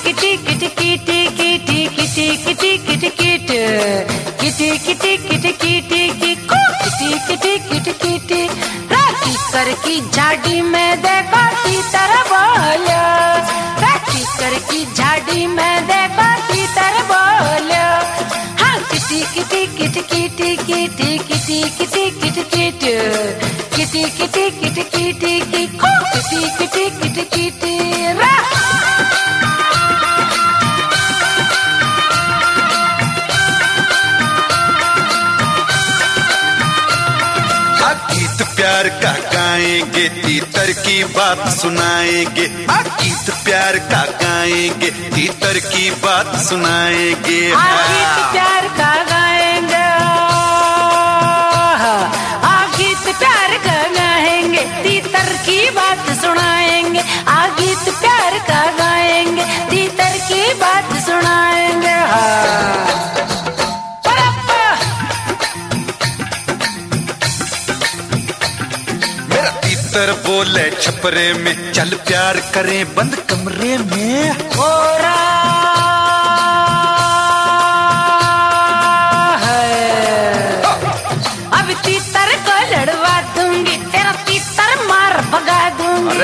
Kitty किटी किटी किटी किटी किटी किटी किट किटी किटी किटी किटी किको किटी किटी किटी किटी राती कर की झाड़ी में देखो तीतर बोलो राती कर की झाड़ी में देखो तीतर बोलो हाँ किटी किटी किटी किटी किटी किटी किटी किटी किट किटी किटी किटी किटी किको किटी किटी किटी किटी रा गीत प्यार का गाएंगे तीतर की बात सुनाएंगे गीत प्यार का गाएंगे तीतर की बात सुनाएंगे गीत प्यार का गाएंगे गीत प्यार का गाएंगे तीतर की बात सुनाएंगे गीत प्यार का गाएंगे तीतर की बात सुनाएंगे तीतर बोले छपरे में चल प्यार करें बंद कमरे में ओरा है अब तीतर को लड़वा दूंगी तेरा तीतर मार भगा दूंगी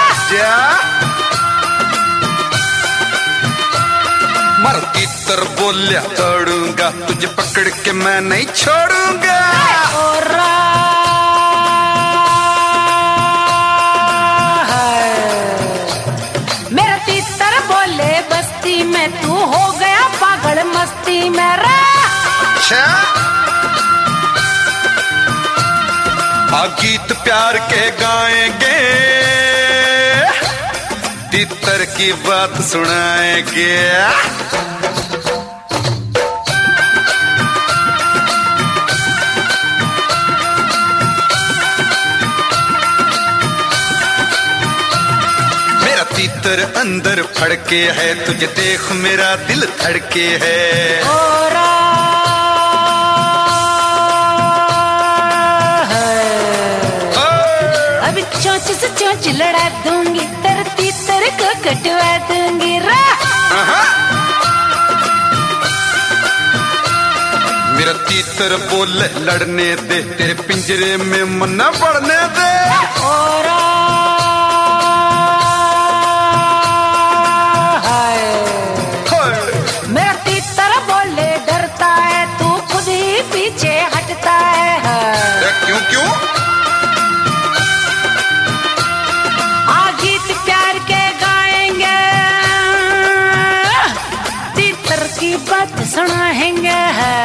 मर तीतर बोले तोड़ूंगा तुझे पकड़ के मैं नहीं छोड़ूंगा ओरा में तू हो गया पागल मस्ती में गीत प्यार के गाएंगे तीतर की बात सुनाएंगे तीतर अंदर फड़के है तुझे देख मेरा दिल धड़के है अभी चोंच से चोंच लड़ा दूंगी तेरे तीतर को कटवा दूंगी मेरा तीतर बोल लड़ने दे तेरे पिंजरे में मन न पड़ने दे सुनाएंगे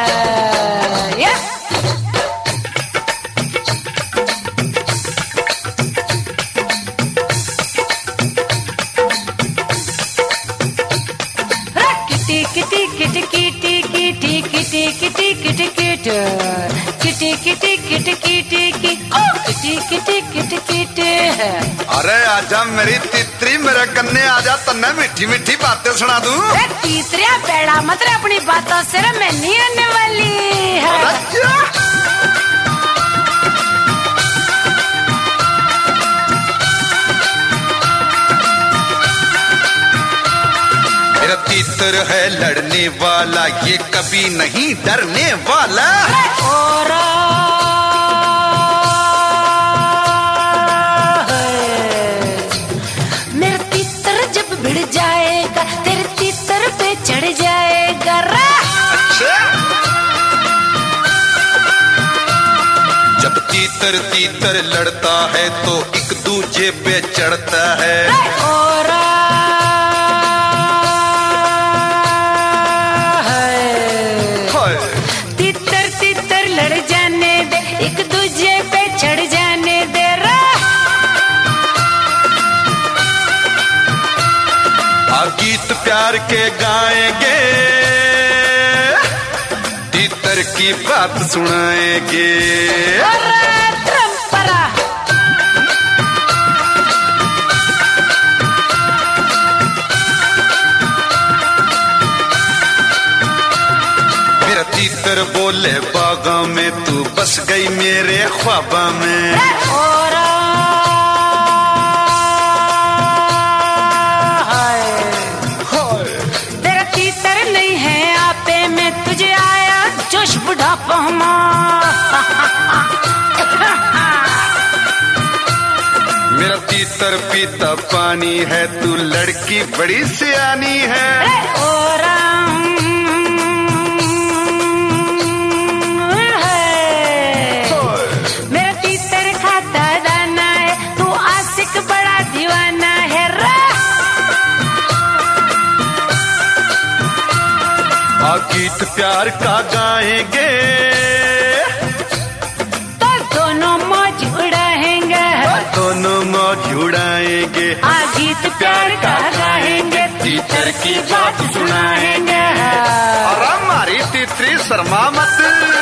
किटी किटी किटी किटी किटी किटी किटी किटी किट किटी किटी किटी किटी किटी किटी किटी किटी अरे आजा मेरी तीतरी मेरे कन्ने आजा तन्ने मीठी मीठी बातें सुना दूं तीतरिया बेड़ा मतलब अपनी बातों से मैं नहीं आने वाली है मेरा तीतर है लड़ने वाला ये कभी नहीं डरने वाला मेरा तीतर जब भिड़ जाएगा तेरे तीतर पे चढ़ जाएगा अच्छा जब तीतर तीतर लड़ता है तो एक दूजे पे चढ़ता है तीतर तीतर लड़ जाने दे एक दूजे पे चढ़ जाने दे गीत प्यार के गाएंगे तीतर की बात सुनाएंगे मेरा तीतर बोले बागा में तू बस गई मेरे ख्वाबा में धा पहमा। मेरा तीतर पीता पानी है, तू लड़की बड़ी सियानी है। मेरा तीतर खाता दाना है, तू आशिक बड़ा दीवाना है रा। गीत प्यार का गाएंगे तो दोनों मौज उड़ाएंगे, दोनों मौज उड़ाएंगे। गीत प्यार का गाएंगे, तीतर की बात सुनाएंगे। और हमारी तीतरी शर्मा मत।